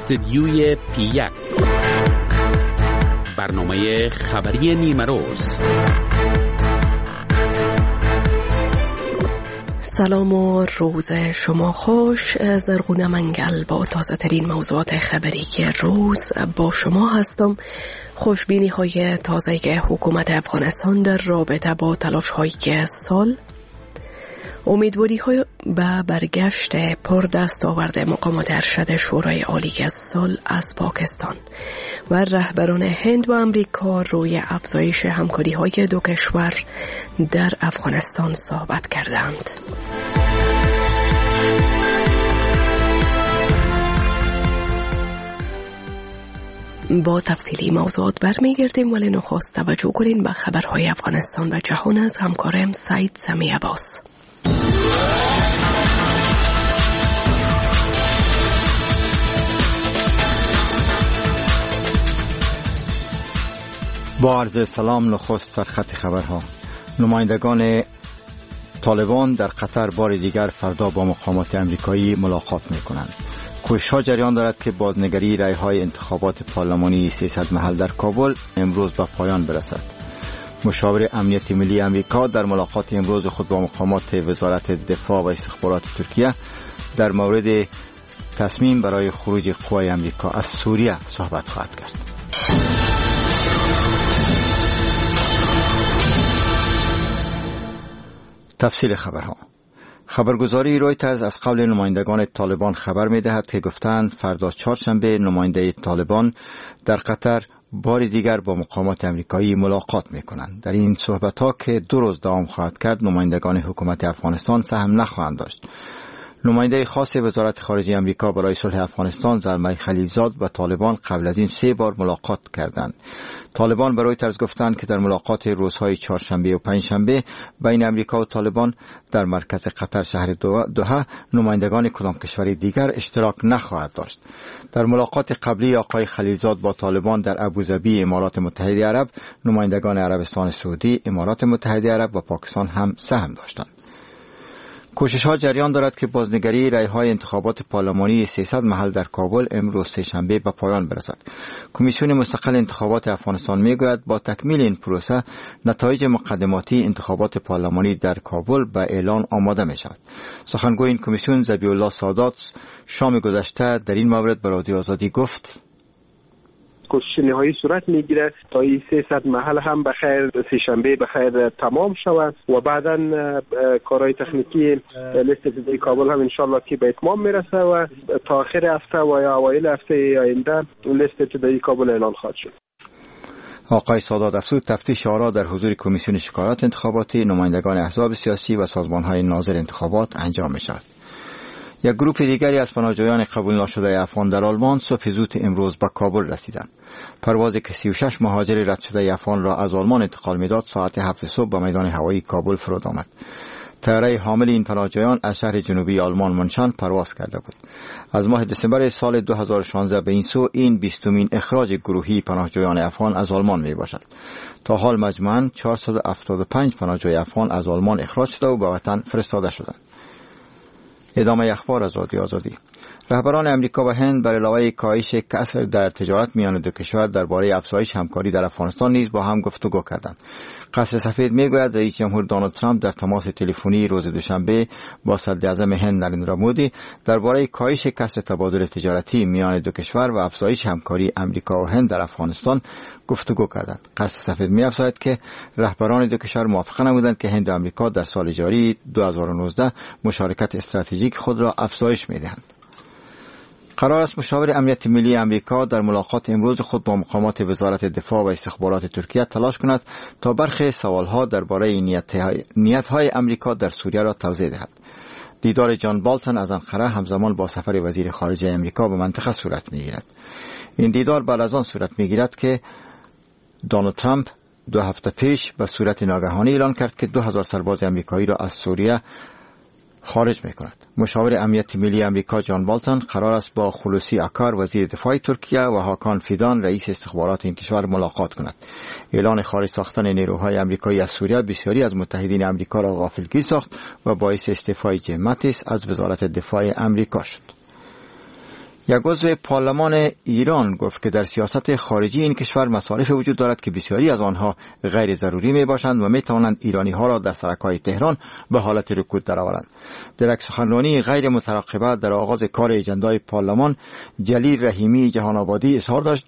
استدیوی پی1 برنامه خبری نیمه روز. سلام و روز شما خوش. زرغونه منگل با تازه ترین موضوعات خبری که روز با شما هستم. خوشبینی های تازه حکومت افغانستان در رابطه با تلاش های سال، امیدواری های به برگشت پر دستاورد مقامات ارشد شورای عالی سال از پاکستان و رهبران هند و امریکا روی افزایش همکاری های دو کشور در افغانستان صحبت کردند. با تفصیلی موضوعات برمیگردیم، ولی نخست توجه کنین به خبرهای افغانستان و جهان از همکارم سعید سمی عباس. با عرض سلام، نخست سرخط خبرها. نمایندگان طالبان در قطر بار دیگر فردا با مقامات امریکایی ملاقات می‌کنند. کوشش‌ها جریان دارد که بازنگری رأی‌های انتخابات پارلمانی 300 محل در کابل امروز به پایان برسد. مشاور امنیت ملی امریکا در ملاقات امروز خود با مقامات وزارت دفاع و استخبارات ترکیه در مورد تصمیم برای خروج قوای امریکا از سوریه صحبت خواهد کرد. تفصیل خبرها. خبرگزاری رویترز از قول نمایندگان طالبان خبر می‌دهد که گفتند فردا چهارشنبه نماینده طالبان در قطر بار دیگر با مقامات امریکایی ملاقات می‌کنند. در این صحبت‌ها که 2 روز دوام خواهد کرد، نمایندگان حکومت افغانستان سهم نخواهند داشت. نماینده خاص وزارت خارجه امریکا برای صلح افغانستان زلمه خلیلزاد و طالبان قبل از این 3 بار ملاقات کردند. طالبان برای طرز گفتند که در ملاقات روزهای چهارشنبه و پنجشنبه بین امریکا و طالبان در مرکز قطر شهر دوحه نمایندگان کدام کشور دیگر اشتراک نخواهد داشت. در ملاقات قبلی آقای خلیلزاد با طالبان در ابوظبی امارات متحده عرب، نمایندگان عربستان سعودی، امارات متحده عرب و پاکستان هم سهم داشتند. کوشش‌ها جریان دارد که بازنگری رأی‌های انتخابات پارلمانی 300 محل در کابل امروز سه‌شنبه به پایان برسد. کمیسیون مستقل انتخابات افغانستان می‌گوید با تکمیل این پروسه نتایج مقدماتی انتخابات پارلمانی در کابل به اعلان آماده می‌شود. سخنگوی این کمیسیون ذبیح الله سادات شام گذشته در این مورد به رادیو آزادی گفت: کوشش نهایی صورت میگیره تا این 300 محل هم بخیر سه‌شنبه بخیر تمام شود و بعداً کارهای تکنیکی لیست ابتدایی کابل هم انشالله که به اتمام میرسه و تا آخر هفته و یا اوایل هفته آینده لیست ابتدایی کابل اعلان خواهد شد. آقای سادات افزود تفتیش آرا در حضور کمیسیون شکایات انتخاباتی، نمایندگان احزاب سیاسی و سازمان‌های ناظر انتخابات انجام می‌شود. یک گروپ دیگری از پناهجویان قبول نشده افغان در آلمان صبح زود امروز به کابل رسیدند. پروازی که 36 مهاجر رد شده افغان را از آلمان انتقال می‌داد ساعت 7 صبح به میدان هوایی کابل فرود آمد. طیاره حامل این پناهجویان از شهر جنوبی آلمان منشان پرواز کرده بود. از ماه دسامبر سال 2016 به این سو این 20مین اخراج گروهی پناهجویان افغان از آلمان می باشد. تا حال مجموعاً 475 پناهجوی افغان از آلمان اخراج شده و به وطن فرستاده شدند. ادامه اخبار از رادیو آزادی. رهبران امریکا و هند بر علاوه کاهش کسر در تجارت میان دو کشور درباره افزایش همکاری در افغانستان نیز با هم گفتگو کردند. قصر سفید میگوید رئیس جمهور دونالد ترامپ در تماس تلفنی روز دوشنبه با صدر اعظم هند نریندرا مودی درباره کاهش کسر تبادل تجارتی میان دو کشور و افزایش همکاری امریکا و هند در افغانستان گفتگو کردند. قصر سفید می‌افزاید که رهبران دو کشور موافقه نمودند که هند و امریکا در سال جاری 2019 مشارکت استراتژیک خود را افزایش می‌دهند. قرار است مشاور امنیت ملی امریکا در ملاقات امروز خود با مقامات وزارت دفاع و استخبارات ترکیه تلاش کند تا برخی سوالها درباره نیت‌های امریکا در سوریه را توضیح دهد. دیدار جان بالتون از انقره همزمان با سفر وزیر خارجه امریکا به منطقه صورت می‌گیرد. این دیدار بعد از آن صورت می‌گیرد که دونالد ترامپ 2 هفته پیش به صورت ناگهانی اعلان کرد که 2000 سرباز امریکایی را از سوریه خارج می‌کند. مشاور امنیت ملی امریکا جان بالتون قرار است با خلوصی اکار وزیر دفاع ترکیه و هاکان فیدان رئیس استخبارات این کشور ملاقات کند. اعلان خارج ساختن نیروهای امریکایی از سوریه بسیاری از متحدین امریکا را غافلگیر ساخت و باعث استعفای جیم ماتیس از وزارت دفاع امریکا شد. یک عضو پارلمان ایران گفت که در سیاست خارجی این کشور مصالح وجود دارد که بسیاری از آنها غیر ضروری می باشند و می توانند ایرانی ها را در سرک‌های تهران به حالت رکود درآورند. در یک سخنرانی غیر مترقبه در آغاز کار اجندای پارلمان، جلیل رحیمی جهان آبادی اظهار داشت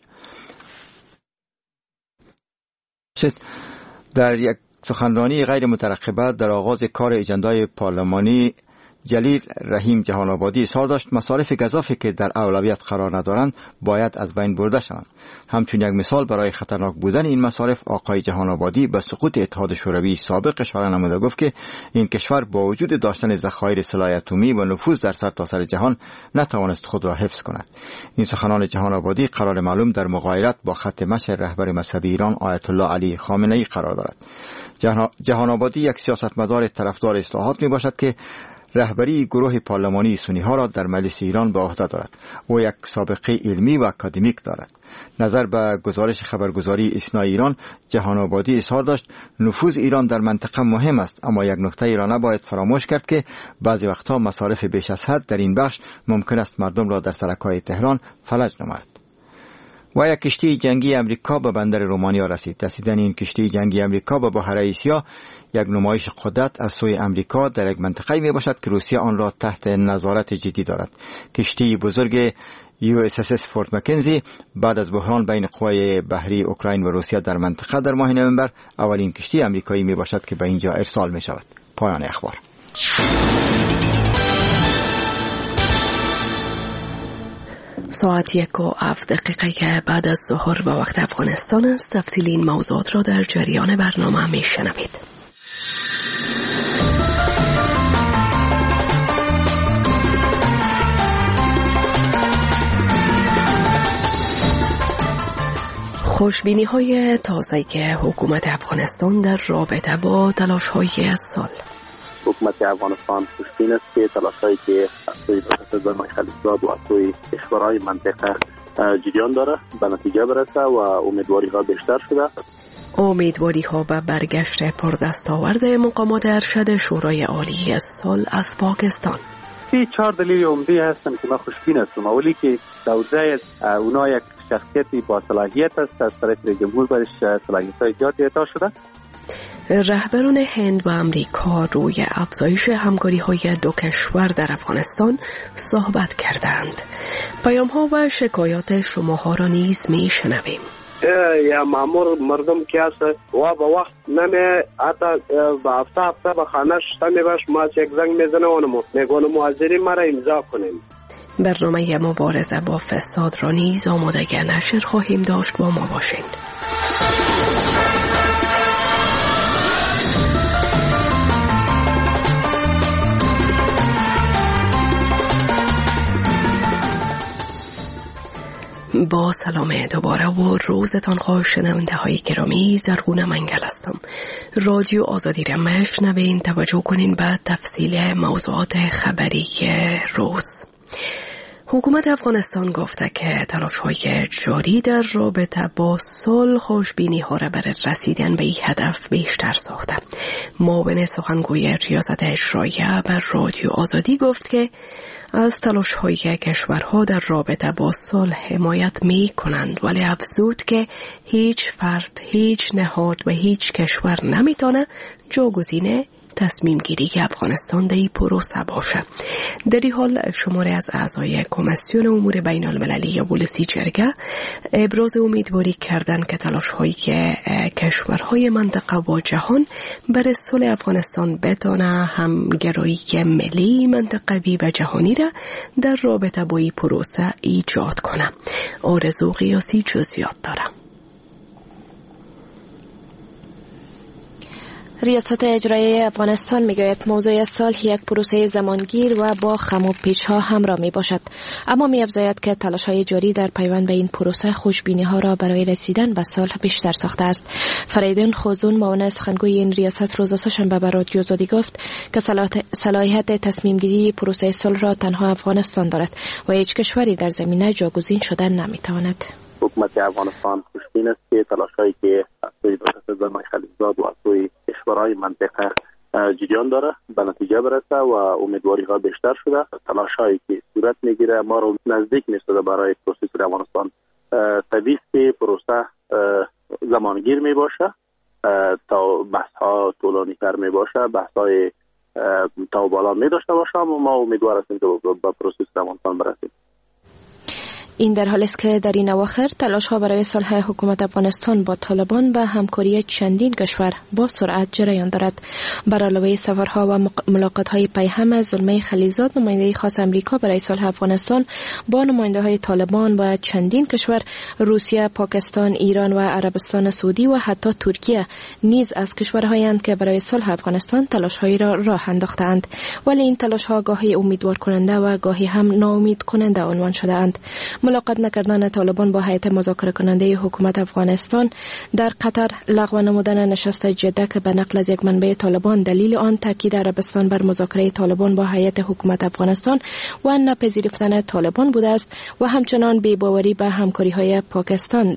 در یک سخنرانی غیر مترقبه در آغاز کار اجندای پارلمانی جلیل رحیم جهان آبادی اظهار داشت مصارف گزافی که در اولویت قرار ندارند باید از بین برده شوند. همچون یک مثال برای خطرناک بودن این مصارف، آقای جهان آبادی به سقوط اتحاد شوروی سابق اشاره نموده گفت که این کشور با وجود داشتن ذخایر سلاح اتمی و نفوذ در سرتاسر جهان نتوانست خود را حفظ کند. این سخنان جهان آبادی قرار معلوم در مغایرت با خط مشی رهبر مذهبی ایران آیت الله علی خامنه ای قرار دارد. جهان آبادی یک سیاستمدار طرفدار اصلاحات می باشد که رهبری گروه پارلمانی سنی ها را در مجلس ایران به عهده دارد. او یک سابقه علمی و اکادمیک دارد. نظر به گزارش خبرگزاری اسنا ایران، جهان آبادی اظهار داشت نفوذ ایران در منطقه مهم است، اما یک نکته ای را نباید فراموش کرد که بعضی وقتها مصارف بیش از حد در این بخش ممکن است مردم را در سرک‌های تهران فلج نماید. و یک کشتی جنگی امریکا به بندر رومانیا رسید. رسیدن این کشتی جنگی امریکا به بحر اسیا یک نمایش قدرت از سوی امریکا در یک منطقه می باشد که روسیه آن را تحت نظارت جدی دارد. کشتی بزرگ USS فورت مکنزی بعد از بحران بین قوای بحری اوکراین و روسیه در منطقه در ماه نوامبر اولین کشتی امریکایی می باشد که به اینجا ارسال می شود. پایان اخبار. ساعت 1:07 بعد از ظهر به وقت افغانستان است. تفصیل این موضوعات را در جریان برنامه می شنوید. خوشبینی های تازه حکومت افغانستان در رابطه با تلاش های سال. حکومت افغانستان خوشبین است که تلاش‌هایی که از سوی دولت زلمای خلیلزاد و از سوی کشورهای منطقه جریان داره به نتیجه برسه و امیدواری‌ها بیشتر شده. امیدواری‌ها به برگشت پردستاورد مقامات ارشد شورای عالی سال از پاکستان. 4 دلیل عمده هستن که ما خوشبین هستم. اولی که دوزه اونا یک شخصیتی با صلاحیت است، از طرف رئیس جمهور برش صلاحیت‌های زیادی اعطا شده. رهبران هند و امریکا روی افزایش همکاری‌های دو کشور در افغانستان صحبت کردند. پیام‌ها و شکایات شماها را نیز می‌شنویم. یا مامور مردم که است و با وقت نمی حتی با هفته به خانه شتمی باش ما یک زنگ میزنه اونمو میگونه معذری مرا امضا کنیم. برنامه مبارزه با فساد را نیز آماده نشر خواهیم داشت. با ما باشین. با سلام دوباره و روزتان خوش شنونده های گرامی. زرغونه منگل هستم. رادیو آزادی را میشنوین. توجه کنین به تفصیل موضوعات خبری روز. حکومت افغانستان گفته که تلاش‌های جاری در رابطه با صلح خوشبینی ها را برای رسیدن به این هدف بیشتر ساخته. معاون سخنگوی ریاست اجراییه بر رادیو آزادی گفت که از تلاش‌های کشورها در رابطه با صلح حمایت می‌کنند، ولی افزود که هیچ فرد، هیچ نهاد و هیچ کشور نمی‌تونه جاگزین تصمیم گیری افغانستان در این پروسه باشه. در این حال شماری از اعضای کمیسیون امور بین المللی بولسی جرگه ابراز امیدواری کردند که تلاش‌های کشورهای منطقه و جهان برای صلح افغانستان بتونه همگرایی ملی، منطقوی و جهانی را در رابطه با این پروسه ایجاد کنه. آرزو قیاسی جزئیات داره. ریاست اجرایی افغانستان میگوید موضوع صلح یک پروسه زمانگیر و با خم و پیچ‌ها همراه می باشد، اما می‌افزاید که تلاش‌های جاری در پیوند به این پروسه خوشبینی‌ها را برای رسیدن به صلح بیشتر ساخته است. فریدون خوزون معاون سخنگوی این ریاست روز سه‌شنبه به رادیو آزادی گفت که صلاحیت تصمیم گیری پروسه صلح را تنها افغانستان دارد و هیچ کشوری در زمینه جاگزین شدن نمی‌تواند. حکومت افغانستان خوشبین است که تلاش‌هایی که از سوی دولت زلمای خلیلزاد و از سوی کشورهای منطقه جریان داره به نتیجه برسه و امیدواری‌ها بیشتر شده. تلاش‌هایی که صورت میگیره ما رو نزدیک می‌سازه برای پروسس در افغانستان. طبیعی است که پروسه زمانگیر می باشه تا بحث ها طولانی تر می باشه، بحث های تا بالا می داشته باشه و ما امیدوار هستیم که با پروسس در افغانستان برسیم. این در حالی است که در این اواخر تلاش‌ها برای صلح حکومت افغانستان با طالبان و همکاری چندین کشور با سرعت جریان دارد. بر علاوه سفرها و ملاقات‌های پیهم زلمه خلیزاد، نماینده خاص امریکا برای صلح افغانستان با نماینده‌های طالبان و چندین کشور، روسیه، پاکستان، ایران و عربستان سعودی و حتی ترکیه نیز از کشورهایند که برای صلح افغانستان تلاش‌هایی را راه انداخته‌اند، ولی این تلاش‌ها گاهی امیدوار کننده و گاهی هم ناامید کننده عنوان شده‌اند. ملاقات نکردن طالبان با هیئت مذاکره کننده حکومت افغانستان در قطر، لغو نمودن نشست جده که به نقل از یک منبع طالبان دلیل آن تاکید عربستان بر مذاکره طالبان با هیئت حکومت افغانستان و نپذیرفتن طالبان بوده است و همچنان بی‌باوری به همکاری‌های پاکستان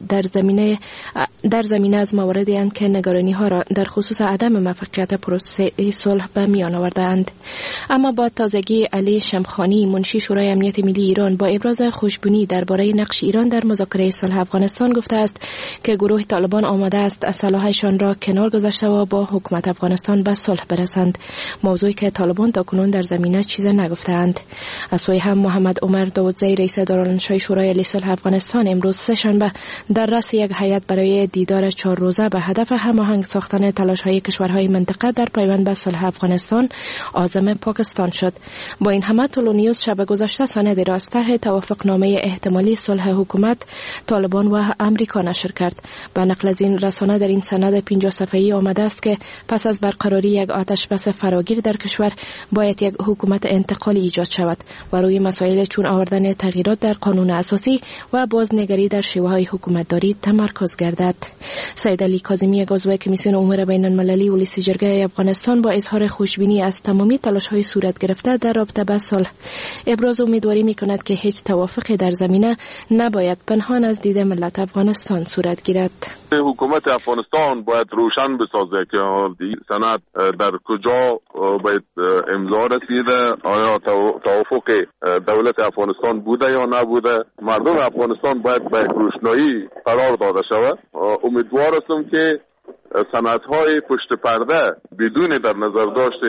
در زمینه از مواردی اند که نگرانی‌ها را در خصوص عدم موفقیت پروسه صلح به میان آورده‌اند. اما با تازگی علی شمخانی، منشی شورای امنیت ملی ایران، با ابراز خوشبینی درباره نقش ایران در مذاکره صلح افغانستان گفته است که گروه طالبان آماده است اسلحه‌شان را کنار گذاشته و با حکومت افغانستان به صلح برسند، موضوعی که طالبان تاکنون در زمینه چیزی نگفتند. از سوی هم محمد عمر داودزی، رئیس دارالانشای شورای عالی صلح افغانستان، امروز سه‌شنبه در رأس یک هیئت برای دیدار 4 روزه به هدف هماهنگ ساختن تلاش‌های کشورهای منطقه در پیوند به صلح افغانستان عازم پاکستان شد. با این همه تولونیوس شب گذشته سندی را از طرح توافقنامه احتمالی صلح حکومت طالبان و امریکا نشر کرد. به نقل از این رسانه در این سند 50 صفحه‌ای آمده است که پس از برقراری یک آتش بس فراگیر در کشور باید یک حکومت انتقالی ایجاد شود و روی مسائل چون آوردن تغییرات در قانون اساسی و بازنگری در شیوه‌های حکومتداری تمرکز گردد. سید علی کاظمی، عضو کمیسیون امور بین‌المللی ولیس جرگه افغانستان، با اظهار خوشبینی از تمامی تلاش‌های صورت گرفته در رابطه با صلح، ابراز امیدواری می‌کند که هیچ توافقی در زمینه نباید پنهان از دید ملت افغانستان صورت گیرد. حکومت افغانستان باید روشن بسازه که سند در کجا باید امضا رسیده، آیا توافق دولت افغانستان بوده یا نبوده. مردم افغانستان باید به روشنایی قرار داده شود. امیدوار هستم که سندهای پشت پرده بدون در نظر داشت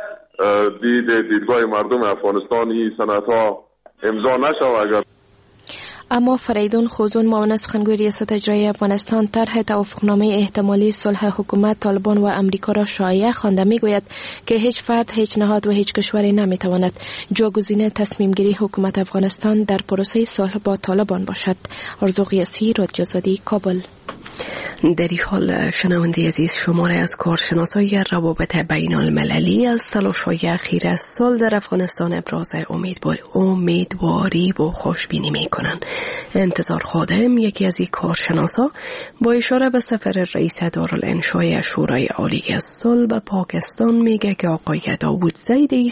دیدگاه مردم افغانستان این سندها امضا نشود. اگر اما فریدون خوزون، معاون سخنگوی ریاست اجرایی افغانستان، طرح توافقنامه احتمالی صلح حکومت طالبان و امریکا را شایع خوانده، میگوید که هیچ فرد، هیچ نهاد و هیچ کشوری نمیتواند جاگزین تصمیم گیری حکومت افغانستان در پروسه صلح با طالبان باشد. آرزو قیاسی، رادیو آزادی، کابل. در این حال شنونده عزیز، شماره از کارشناسای روابط بین المللی از تلاش‌های اخیر از سال در افغانستان ابراز امیدواری و خوشبینی می‌کنند. انتظار خادم، یکی از این کارشناسا، با اشاره به سفر رئیس دارالانشای شورای عالی صلح به پاکستان میگه که آقای داودزی این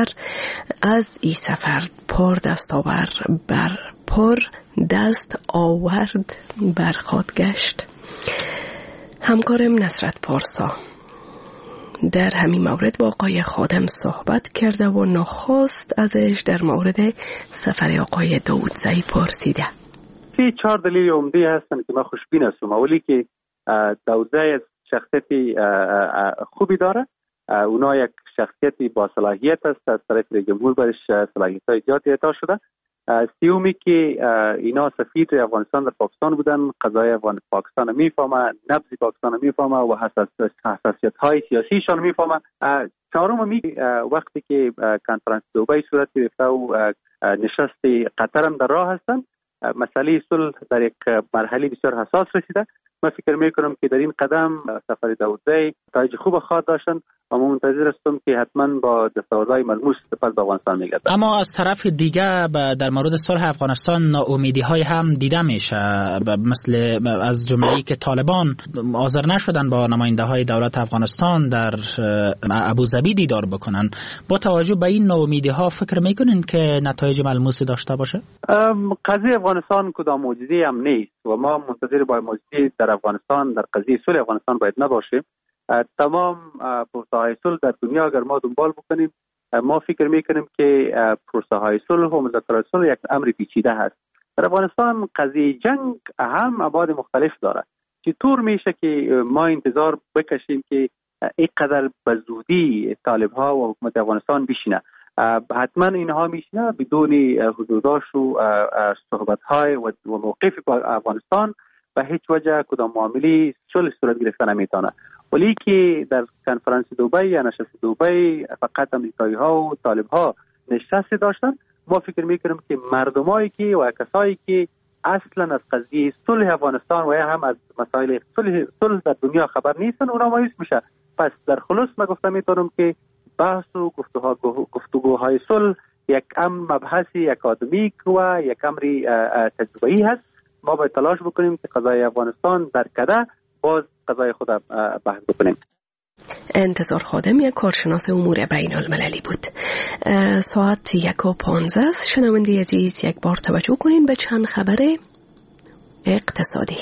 سفر پر دست آورد بر خود گشت. همکارم نصرت پارسا در همین مورد با آقای خادم صحبت کرده و نخست ازش در مورد سفر آقای داودزی پرسیده. 4 دلیل عمده هستن که من خوشبین هستم. اولی که داودزی از شخصیت خوبی داره، اونا یک شخصیتی با صلاحیت است، از طرف جمهور برش صلاحیت‌های زیادی عطا شده. سیومی که اینا سفیر افغانستان در پاکستان بودن، قضای پاکستان میفهمه، نبض پاکستان میفهمه و حساسیت‌های سیاسیشان میفهمه. چهارم وقتی که کنفرانس دبی صورت گرفته و نشست قطر هم در راه هستن، مسئله صلح در یک مرحله بسیار حساس رسیده. من فکر میکنم که در این قدم سفر داودزی نتایج خوب خواهد داشتن و من منتظر هستم که حتما با دستاوردهای ملموس پس به افغانستان میگردد. اما از طرف دیگه در مورد صلح افغانستان ناامیدی‌های هم دیده میشه، مثل از جمله‌ای که طالبان حاضر نشدن با نماینده‌های دولت افغانستان در ابوظبی دیدار بکنن. با توجه به این ناامیدی‌ها فکر میکنین که نتایج ملموسی داشته باشه؟ قضیه افغانستان کدام معجزه هم نیست و ما منتظر با معجزه در افغانستان، در قضیه صلح افغانستان باید نباشیم. تمام پروسه‌های صلح در دنیا اگر ما دنبال بکنیم، ما فکر میکنیم که پروسه های صلح و مذاکرات صلح یک امر پیچیده هست. در افغانستان قضیه جنگ هم ابعاد مختلف داره. چطور میشه که ما انتظار بکشیم که اینقدر به زودی طالب ها و حکومت افغانستان بشینه؟ حتما اینها میشینه بدون حضورداشت و صحبت های و موقف افغانستان به هیچ وجه کدام معامله صلح صورت گرفته نمیتونه. ولی که در کنفرانس دبی یا نشست دبی فقط امریکایی ها و طالب ها نشست داشتن، ما فکر میکنیم که مردمایی که و کسایی که اصلا از قضیه صلح افغانستان و یا هم از مسائل صلح در دنیا خبر نیستن، اونا مایوس میشه. پس در خلاص ما گفته میتونم که بحث و گفتگوهای صلح یک مبحثی اکادمیک و یک امر تجربه‌ای هست. ما باید تلاش بکنیم که قضای افغانستان در کده باز قضای خود بحث بکنیم. انتظار خادم یک کارشناس امور بین المللی بود. ساعت 1:15 شنونده عزیز، یک بار توجه کنین به چند خبر اقتصادی.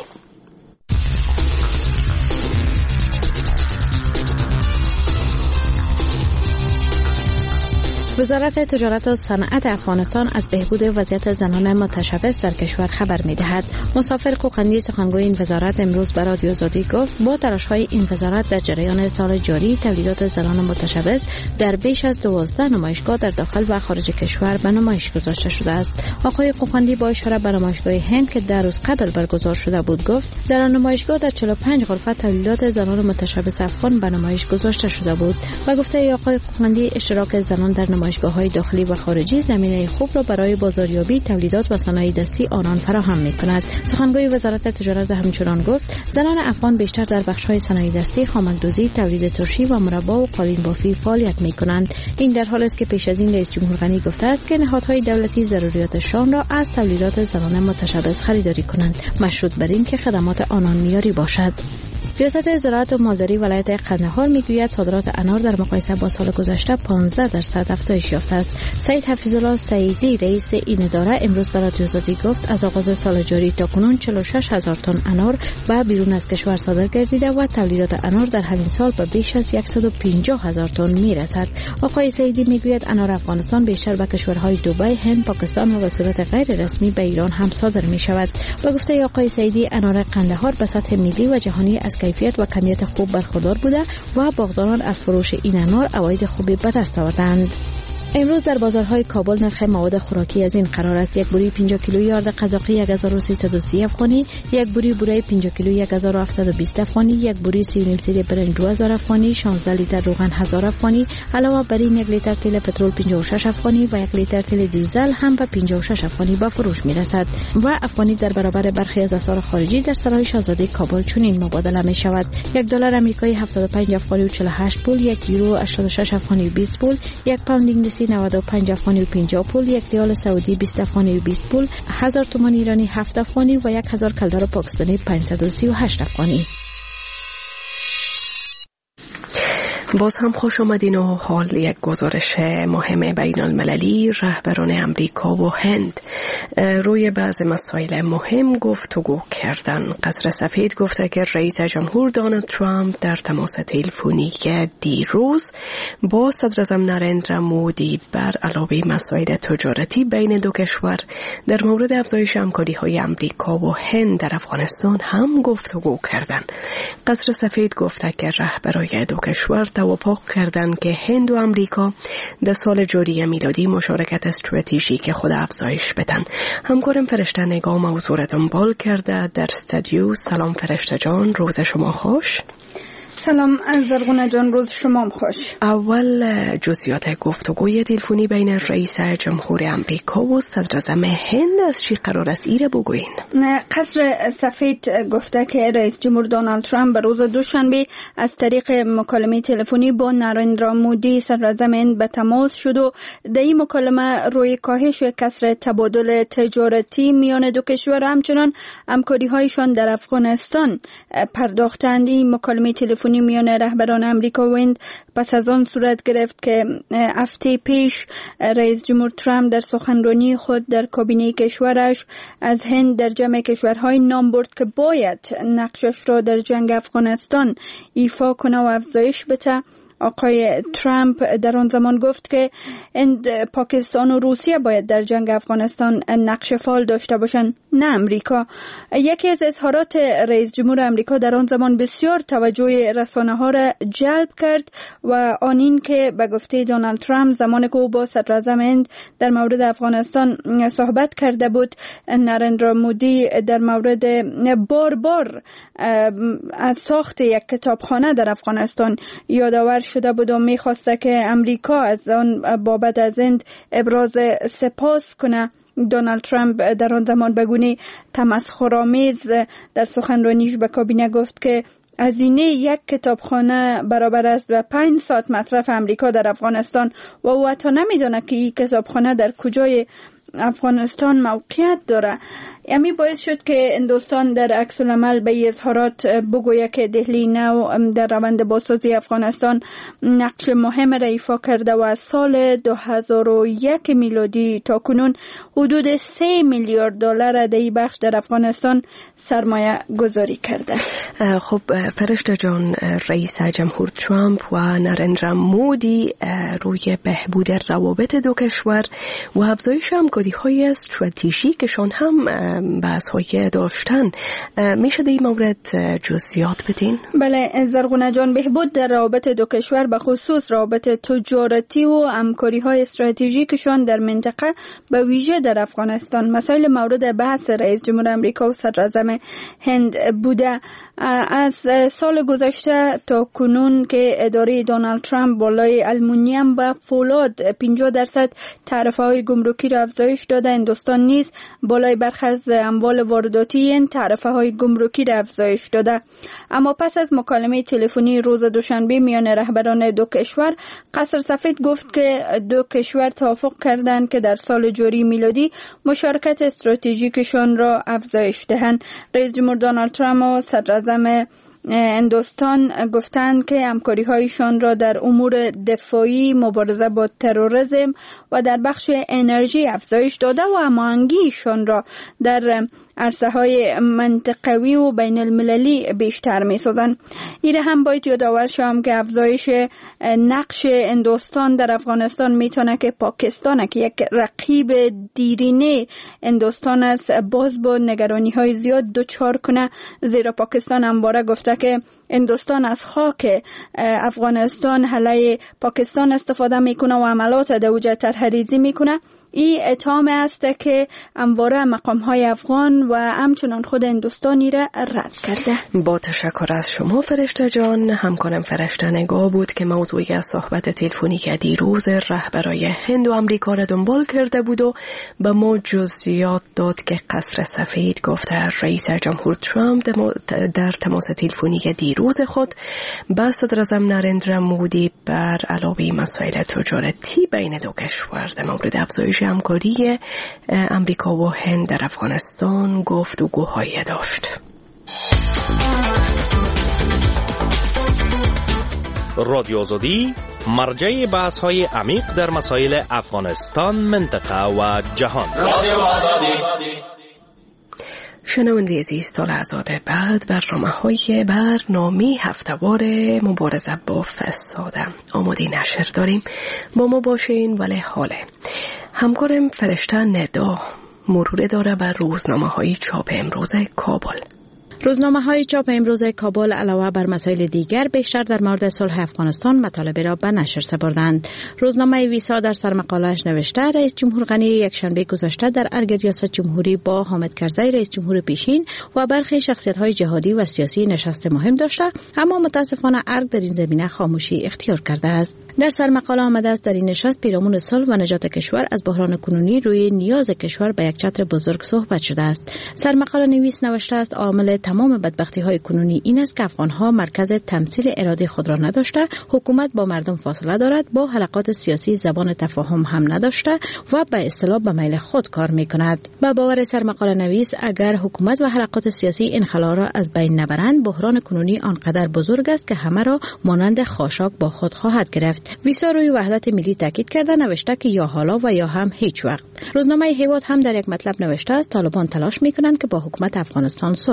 وزارت تجارت و صنعت افغانستان از بهبود وضعیت زنان متشبث در کشور خبر می‌دهد. مسافر کوقندی سخنگوی این وزارت امروز به رادیو آزادی گفت با تلاش‌های این وزارت در جریان سال جاری تولیدات زنان متشبث در بیش از 12 نمایشگاه در داخل و خارج کشور به نمایش گذاشته شده است. آقای کوقندی با اشاره به نمایشگاه هند که در روز قبل برگزار شده بود گفت در آن نمایشگاه در 45 غرفه تولیدات زنان متشبث افغان به نمایش گذاشته شده بود و گفته آقای کوقندی اشتراک زنان در نمایشگاه‌های داخلی و خارجی زمینه خوب را برای بازاریابی تولیدات و صنایع دستی آنان فراهم می‌کند. سخنگوی وزارت تجارت همچنان گفت زنان افغان بیشتر در بخش‌های صنایع دستی، خامک‌دوزی، تولید ترشی و مربا و قالین بافی فعالیت می‌کنند. این در حالی است که پیش از این رئیس جمهور غنی گفته است که نهادهای دولتی ضروریاتشان را از تولیدات زنان متشبث خریداری کنند، مشروط بر این که خدمات آنان معیاری باشد. ریاست زراعت و مالداری ولایت قندهار میگوید صادرات انار در مقایسه با سال گذشته 15% افزایش یافته است. سید حفیظالله سعیدی رئیس این اداره امروز به رادیو آزادی گفت از آغاز سال جاری تاکنون 46,000 تن انار به بیرون از کشور صادر گردیده و تولیدات انار در همین سال به بیش از 150,000 تن میرسد. آقای سعیدی میگوید انار افغانستان بیشتر به کشورهای دبی، هند، پاکستان و به صورت غیر رسمی به ایران هم صادر می شود. با گفته آقای سعیدی انار قندهار به سطح ملی و جهانی از کیفیت و کمیت خوب برخوردار بوده و باغداران از فروش این انار عواید خوبی به دست آوردند. امروز در بازارهای کابل نرخ مواد خوراکی از این قرار است: یک بوری 50 کیلویی یارد قزاقی 1330 افغانی، یک بوری بوره 50 کیلویی 1720 افغانی، یک بوری 3.5 سیر برنج 2000 افغانی، 16 لیتر روغن 1000 افغانی. علاوه بر این 1 لیتر تیل پترول 56 افغانی و 1 لیتر تیل دیزل هم به 56 افغانی به فروش میرسد و افغانی در برابر برخی از اسعار خارجی در سرای شاهزاده کابل چنین مبادله می شود: $1 آمریکایی 75 افغانی و 48 پول، 1 یورو 86 افغانی و 20 پول، 1 پوند انگلیسی 95 افغانی و 50 پول، 1 ریال سعودی 20 افغانی و 20 پول، 1000 تومان ایرانی 7 افغانی و 1000 کلدار پاکستانی 538 افغانی. باز هم خوش آمدین و حال یک گزارش مهم بین المللی. رهبران امریکا و هند روی بعض مسائل مهم گفتگو کردن. قصر سفید گفته که رئیس جمهور دونالد ترامپ در تماس تلفنی که دیروز با صدر اعظم نریندرا مودی بر علاوه مسائل تجارتی بین دو کشور در مورد افزایش همکاری‌های امریکا و هند در افغانستان هم گفتگو کردند. قصر سفید گفته که رهبران دو کشور توافق کردند که هند و امریکا در سال جاری میلادی مشارکت استراتژیک خود افزایش بدن. همکارم فرشته نگاه موضوع را دنبال کرده در استودیو. سلام فرشته جان، روز شما خوش. سلام زرغونه جان، روز شما خوش. اول جزئیات گفتگوی تلفنی بین رئیس جمهور امریکا و صدر اعظم هند از چی قرار است ایره بگوین؟ قصر سفید گفته که رئیس جمهور دونالد ترامپ به روز دوشنبه از طریق مکالمه تلفنی با نریندرا مودی صدر اعظم هند به تماس شد و در این مکالمه روی کاهش و کسر تبادل تجارتی میان دو کشور همچنان همکاری‌هایشان در افغانستان پرداختند. این مکالمه تلفنی میان رهبران امریکا و هند پس از آن صورت گرفت که هفته پیش رئیس جمهور ترامپ در سخنرانی خود در کابینه کشورش از هند در جمع کشورهای نام برد که باید نقشش را در جنگ افغانستان ایفا کنه و افزایش بده آقای ترامپ در آن زمان گفت که پاکستان و روسیه باید در جنگ افغانستان نقش فعال داشته باشند، نه امریکا. یکی از اظهارات رئیس جمهور امریکا در آن زمان بسیار توجه رسانه‌ها را جلب کرد و آن این که به گفته دونالد ترامپ زمانی که او با صدراعظم هند در مورد افغانستان صحبت کرده بود، نریندرا مودی در مورد بار از ساخت یک کتابخانه در افغانستان یادآور شده بود و می‌خواسته که امریکا از آن بابت از هند ابراز سپاس کنه. دونالد ترامپ در آن زمان به گونه تمسخرآمیز در سخنرانیش به کابینه گفت که هزینه یک کتابخانه برابر است به 5 ساعت مصرف امریکا در افغانستان و او حتی نمیدونه که این کتابخانه در کجای افغانستان موقعیت داره. یعنی باعث شد که هندوستان در عکس العمل به اظهارات بگوید که دهلی نو در روند بازسازی افغانستان نقش مهم را ایفا کرده و از سال 2001 میلادی تا کنون حدود 3 میلیارد دلار در این بخش در افغانستان سرمایه گذاری کرده. خب فرشته جان، رئیس جمهور ترامپ و نریندرا مودی روی بهبود روابط دو کشور و افزایش همکاری‌های استراتژیکشان هم بحث‌های داشتن. میشه در این مورد جزئیات بدین؟ بله زرغونه جان، بهبود در روابط دو کشور به خصوص روابط تجارتی و همکاری‌های استراتژیکشان در منطقه به ویژه در افغانستان مسائل مورد بحث رئیس جمهور آمریکا و صدراعظم هند بوده. از سال گذشته تا کنون که اداره دونالد ترامپ بالای آلومینیوم و فولاد 50% تعرفه‌های گمرکی را افزایش داده، هندوستان نیز بالای برخی از اموال وارداتی این تعرفه‌های گمرکی را افزایش داده. اما پس از مکالمه تلفنی روز دوشنبه میان رهبران دو کشور، قصر سفید گفت که دو کشور توافق کردند که در سال جاری میلادی مشارکت استراتژیکشان را افزایش دهند. رئیس جمهور دونالد ترامپ و صدراعظم هندوستان گفتند که همکاری‌هایشان را در امور دفاعی، مبارزه با تروریسم و در بخش انرژی افزایش داده و هماهنگیشان را در عرصه‌های منطقوی و بین المللی بیشتر می‌سازند. این هم باید یادآور شوم که افزایش نقش هندوستان در افغانستان میتونه که پاکستان که یک رقیب دیرینه هندوستان است باز با نگرانی‌های زیاد دچار کنه، زیرا پاکستان همواره گفته که هندوستان از خاک افغانستان علیه پاکستان استفاده میکنه و عملات در اوج طرح‌ریزی میکنه. این اتهام است که همواره مقام‌های افغان و همچنان خود هندوستانی را رد کرده. با تشکر از شما فرشته جان. همکارم فرشته نگاه بود که موضوعی صحبت تلفنی که دیروز رهبرای هند و امریکا را دنبال کرده بود و به ما جزئیات داد که قصر سفید گفته رئیس جمهور ترامپ در تماس تلفنی دیروز خود با صدراعظم نریندرا مودی بر علاوه مسائل تجارتی بین دو کشور در مورد افزایش همکاری امریکا و هند در افغانستان گفتگوهایی داشت. رادیو آزادی مرجع بحث‌های عمیق در مسائل افغانستان، منطقه و جهان. رادیو آزادی. شنونده عزیز، تا لحظات بعد برنامه هفته‌وار مبارزه با فساد آماده نشر داریم. با ما باشین. ولی حاله همکارم فرشته ندا مرور داره بر روزنامه‌های چاپ امروز کابل. روزنامه‌های چاپ امروز کابل علاوه بر مسائل دیگر بیشتر در مورد صلح افغانستان مطالب را به نشر سپردند. روزنامه ویسا در سرمقاله‌اش نوشته رئیس جمهور غنی یکشنبه گذشته در ارگ ریاست جمهوری با حامد کرزی رئیس جمهور پیشین و برخی شخصیت‌های جهادی و سیاسی نشست مهم داشته، اما متاسفانه ارگ در این زمینه خاموشی اختیار کرده است. در سرمقاله آمده است در این نشست پیرامون صلح و نجات کشور از بحران کنونی روی نیاز کشور به یک چتر بزرگ صحبت شده است. سرمقاله نویس نوشته است عامل تمام بدبختی‌های کنونی این است که افغان‌ها مرکز تمثیل اراده خود را نداشته، حکومت با مردم فاصله دارد، با حلقات سیاسی زبان تفاهم هم نداشته و به اصطلاح به میل خود کار می‌کند. با باور سرمقاله نویس اگر حکومت و حلقات سیاسی این خلا را از بین نبرند، بحران کنونی آنقدر بزرگ است که همه را مانند خاشاک با خود خواهد گرفت. ویسا روی وحدت ملی تاکید کرده نوشته که یا حالا و یا هم هیچ وقت. روزنامه هیواد هم در یک مطلب نوشته است طالبان تلاش می‌کنند که با حکومت افغانستان صلح کنند.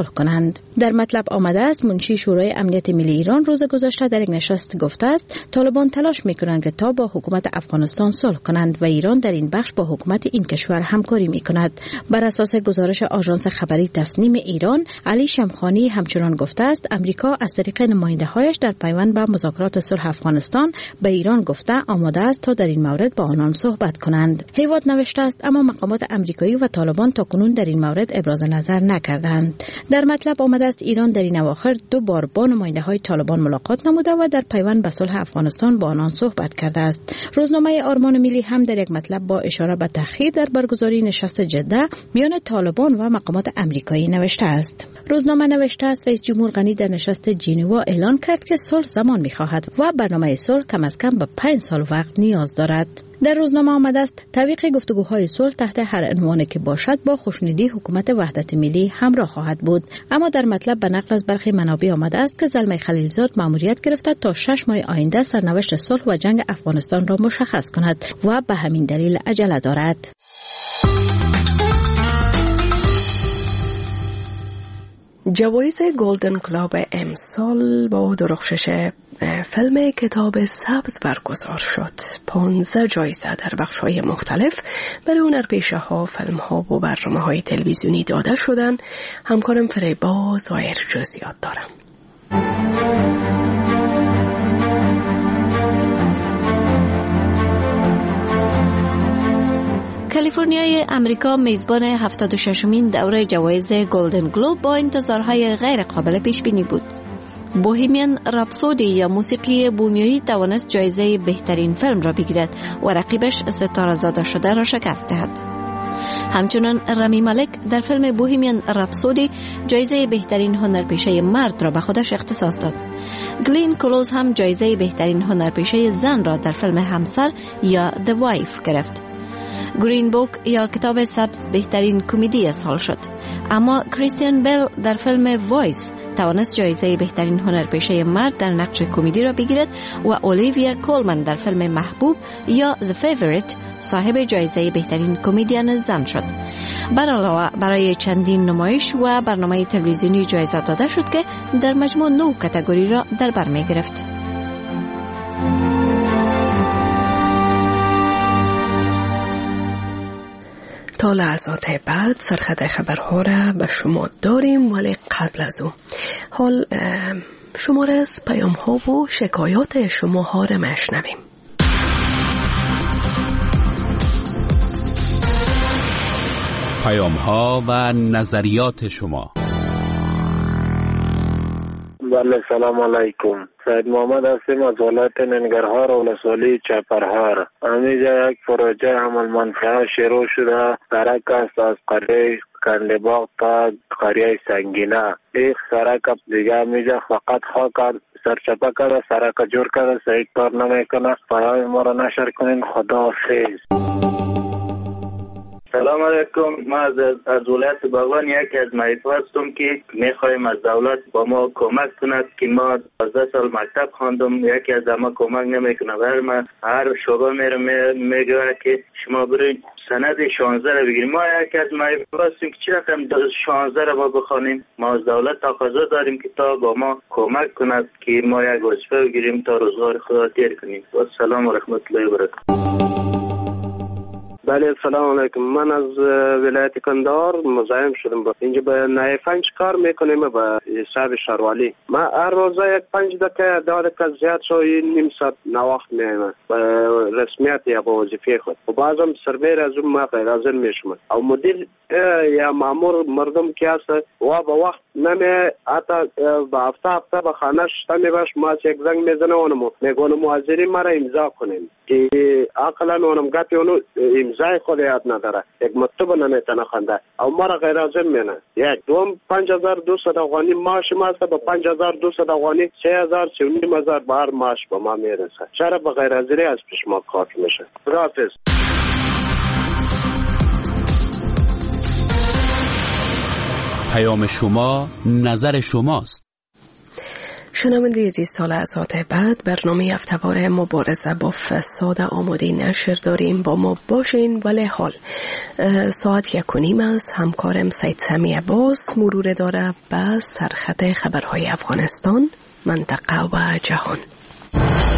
کنند. در مطلب آمده است منشی شورای امنیت ملی ایران روز گذشته در یک نشست گفته است طالبان تلاش می‌کنند که تا با حکومت افغانستان صلح کنند و ایران در این بخش با حکومت این کشور همکاری می‌کند. بر اساس گزارش آژانس خبری تصنیم ایران، علی شمخانی همچنان گفته است امریکا از طریق نماینده‌هایش در پیوند به مذاکرات صلح افغانستان به ایران گفته آماده است تا در این مورد با آنان صحبت کنند. هیواد نوشته است اما مقامات امریکایی و طالبان تاکنون در این مورد ابراز نظر نکردند. در مطلب آمده است ایران در این اواخر 2 بار با نماینده‌های طالبان ملاقات نموده و در پیوند به صلح افغانستان با آنان صحبت کرده است. روزنامه آرمان ملی هم در یک مطلب با اشاره به تأخیر در برگزاری نشست جده میان طالبان و مقامات امریکایی نوشته است. روزنامه نوشته است رئیس جمهور غنی در نشست ژنوا اعلان کرد که صلح زمان می‌خواهد و برنامه صلح کم از کم به 5 سال وقت نیاز دارد. در روزنامه آمده است تعویق گفتگوهای صلح تحت هر عنوانی که باشد با خوشنودی حکومت وحدت ملی همراه خواهد بود. اما در مطلب به نقل از برخی منابع آمده است که زلمه خلیلزاد مأموریت گرفته تا 6 ماه آینده سرنوشت صلح و جنگ افغانستان را مشخص کند و به همین دلیل عجله دارد. جوایز گلدن گلوب امسال با درخشش فیلم کتاب سبز برگزار شد. 15 جایزه در بخش‌های مختلف برای هنرپیشه‌ها، فیلم‌ها و برنامه‌های تلویزیونی داده شدند. همکارم فریبا ظاهر جزئیات دارم. کالیفرنیای امریکا میزبان 76مین دوره جوایز گلدن گلوب با انتظارهای غیر قابل پیش بینی بود. بوهیمیان رپسودی یا موسیقی بومیایی توانست جایزه بهترین فیلم را بگیرد و رقیبش ستاره زاده شده را شکست دهد. همچنان رامی مالک در فیلم بوهیمیان رپسودی جایزه بهترین هنرپیشه مرد را به خودش اختصاص داد. گلین کلوز هم جایزه بهترین هنرپیشه زن را در فیلم همسر یا The Wife گرفت. گرین بوک یا کتاب سبز بهترین کمدی سال شد، اما کریستیان بیل در فیلم وایس توانست جایزه بهترین هنرپیشه مرد در نقش کمدی را بگیرد و اولیویا کولمن در فیلم محبوب یا The Favorite صاحب جایزه بهترین کمدین زن شد. بر علاوه برای چندین نمایش و برنامه تلویزیونی جایزه داده شد که در مجموع 9 کاتگوری را در بر می گرفت. تا لحظات بعد سرخط خبرها را به شما داریم، ولی قبل از او حال شماره از پیام ها و شکایات شما ها را میشنویم. پیام ها و نظریات شما. بله، سلام علیکم. سید محمد هستیم از ولایت ننگرهار و ولسوالی چپرهار. همینجا یک پروژه عمل منفعه شروع شده. سرک است از قریه کندباغ تا قریه سنگینه. ایک سرک دیگه میجا فقط خاک سرچپه کرده، سرک جور کرده، صحیح کار نمیکنه. پیام ما را نشر کنین. خداحافظ. سلام علیکم. ما از ولایت باغان یکی از مریض هستم که میخوایم از دولت با ما کمک کند که ما 12 سال مکتب خواندم، یکی از ما کمک نمیکنه. هر شعبه میگه که شما برید سند 16 را بگیریم. ما یکی از مریض هستیم که چی رقم 16 را ما بخوانیم. ما از دولت تقاضا داریم که تا با ما کمک کند که ما یک وظیفه بگیریم تا روزگار خدا تیر کنیم. و سلام و رحمت الله و برکاته. بله، سلام علیکم. من از ولایت کندهار مزاحم شدم. اینجا به نایفنج کار میکنیم به حساب شهروالی. من هر روزه 5 دقیقه 10 دقیقه زیاد شوی نیم ساعت ناوقت میایم به رسمیت یا به وظیفه خود. و بعضم سربیر از اون ما غیر حاضر میشم. او مدیر یا مامور مردم که هست و به وقت نمی حتی به هفته به خانه شتمی باش ما یک زنگ میزنه اونمو میگونم حاضری مرا امضا کنیم که عقلا اونم گپی اونو امضای خود یاد نداره، یک مکتوب نمیتونه خونده او مرا غیر حاضر مینه. یک دوم 5200 افغانی معاش ما است. به 5200 افغانی 3000 3500 بار معاش به ما میرسه. چرا به غیر حاضری از پیش ما کافی میشه؟ خداحافظ. پیام شما نظر شماست. شنونده عزیز، سال از بعد برنامه هفته‌وار مبارزه با فساد آماده نشر داریم. با ما باشین. ولی حال ساعت 1:30 است. همکارم سید سمی عباس مرور داره به سرخط خبرهای افغانستان، منطقه و جهان.